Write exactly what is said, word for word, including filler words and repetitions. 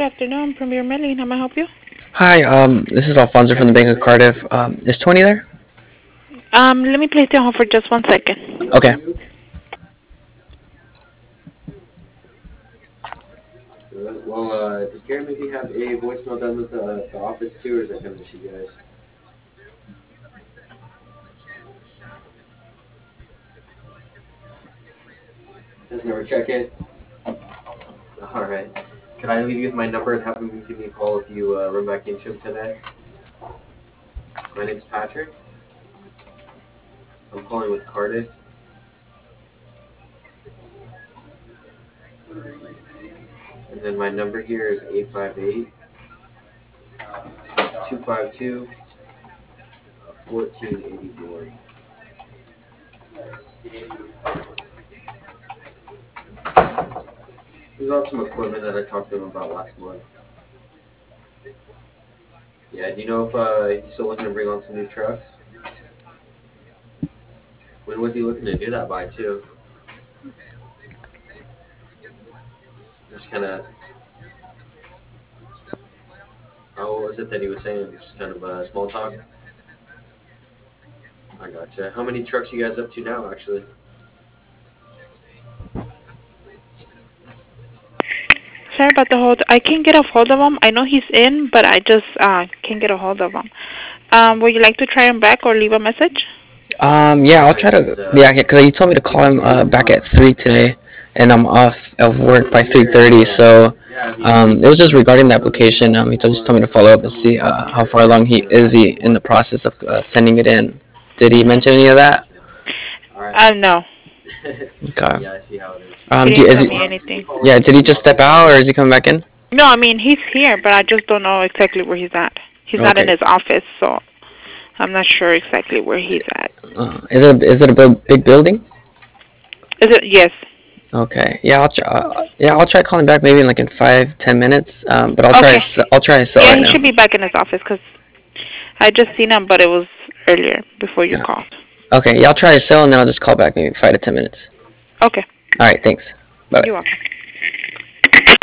afternoon, Premier Melly. How may I help you? Hi, um, this is Alfonso from the Bank of Cardiff. Um, is Tony there? Um, let me place you on hold for just one second. Okay. Well, uh, does Gary maybe have a voicemail done with the, the office too, or is that kind of just you guys? Does never check it? Alright. Can I leave you with my number and have him give me a call if you uh, run back into him today? My name's Patrick. I'm calling with Cardiff. And then my number here is eight five eight, two five two, one four eight four. He's on some equipment that I talked to him about last month. Yeah, do you know if uh, he's still looking to bring on some new trucks? When was he looking to do that by, too? Just kind of... Oh, what was it that he was saying? Just kind of uh, small talk? I gotcha. How many trucks you guys up to now, actually? Sorry about the hold. I can't get a hold of him. I know he's in, but I just uh, can't get a hold of him. Um, would you like to try him back or leave a message? Um, yeah, I'll try to. Yeah, because he told me to call him uh, back at three today, and I'm off of work by three thirty. So, um, it was just regarding the application. Um, he told, just told me to follow up and see uh, how far along he is he in the process of uh, sending it in. Did he mention any of that? Uh, no. Okay. Yeah, I see how it is. He Um, do, didn't is tell he? me anything. Yeah, did he just step out, or is he coming back in? No, I mean, he's here, but I just don't know exactly where he's at. He's not in Okay. his office, so I'm not sure exactly where he's at. Uh, is it a, is it a big, big building? Is it? Yes. Okay. Yeah, I'll try. Uh, yeah, I'll try calling back maybe in like in five ten minutes. Um, but I'll try. Okay. his- I'll try his cell Yeah, right he now. should be back in his office because I just seen him, but it was earlier before you Yeah. called. Okay. Yeah, I'll try his cell and then I'll just call back maybe five to ten minutes. Okay. All right. Thanks. Bye. You're welcome.